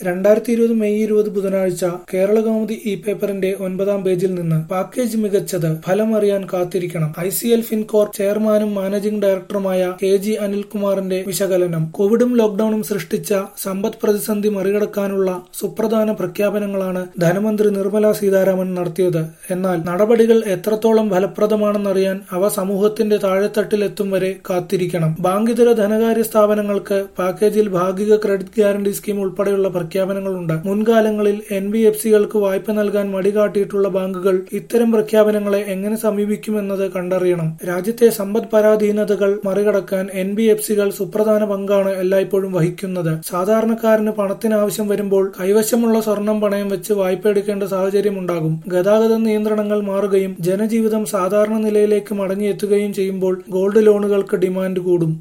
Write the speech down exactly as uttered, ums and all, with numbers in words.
രണ്ടായിരത്തി ഇരുപത് മെയ് ഇരുപത് ബുധനാഴ്ച കേരളകൗമുദി ഇ പേപ്പറിന്റെ ഒൻപതാം പേജിൽ നിന്ന് പാക്കേജ് മികച്ചത്, ഫലം അറിയാൻ കാത്തിരിക്കണം. ഐ സി എൽ ഫിൻകോർ ചെയർമാനും മാനേജിംഗ് ഡയറക്ടറുമായ കെ ജി അനിൽകുമാറിന്റെ വിശകലനം. കോവിഡും ലോക്ഡൌണും സൃഷ്ടിച്ച സമ്പദ് പ്രതിസന്ധി മറികടക്കാനുള്ള സുപ്രധാന പ്രഖ്യാപനങ്ങളാണ് ധനമന്ത്രി നിർമ്മല സീതാരാമൻ നടത്തിയത്. എന്നാൽ നടപടികൾ എത്രത്തോളം ഫലപ്രദമാണെന്നറിയാൻ അവ സമൂഹത്തിന്റെ താഴെത്തട്ടിലെത്തും വരെ കാത്തിരിക്കണം. ബാങ്കിതര ധനകാര്യ സ്ഥാപനങ്ങൾക്ക് പാക്കേജിൽ ഭാഗിക ക്രെഡിറ്റ് ഗ്യാരണ്ടി സ്കീം ഉൾപ്പെടെയുള്ള പ്രഖ്യാപനങ്ങളുണ്ട്. മുൻകാലങ്ങളിൽ എൻ ബി എഫ് സികൾക്ക് വായ്പ നൽകാൻ മടികാട്ടിയിട്ടുള്ള ബാങ്കുകൾ ഇത്തരം പ്രഖ്യാപനങ്ങളെ എങ്ങനെ സമീപിക്കുമെന്നത് കണ്ടറിയണം. രാജ്യത്തെ സമ്പദ് പരാധീനതകൾ മറികടക്കാൻ എൻ ബി എഫ് സികൾ സുപ്രധാന പങ്കാണ് എല്ലായ്പ്പോഴും വഹിക്കുന്നത്. സാധാരണക്കാരന് പണത്തിന് ആവശ്യം വരുമ്പോൾ കൈവശമുള്ള സ്വർണം പണയം വെച്ച് വായ്പ എടുക്കേണ്ട സാഹചര്യമുണ്ടാകും. ഗതാഗത നിയന്ത്രണങ്ങൾ മാറുകയും ജനജീവിതം സാധാരണ നിലയിലേക്ക് മടങ്ങിയെത്തുകയും ചെയ്യുമ്പോൾ ഗോൾഡ് ലോണുകൾക്ക് ഡിമാൻഡ് കൂടും.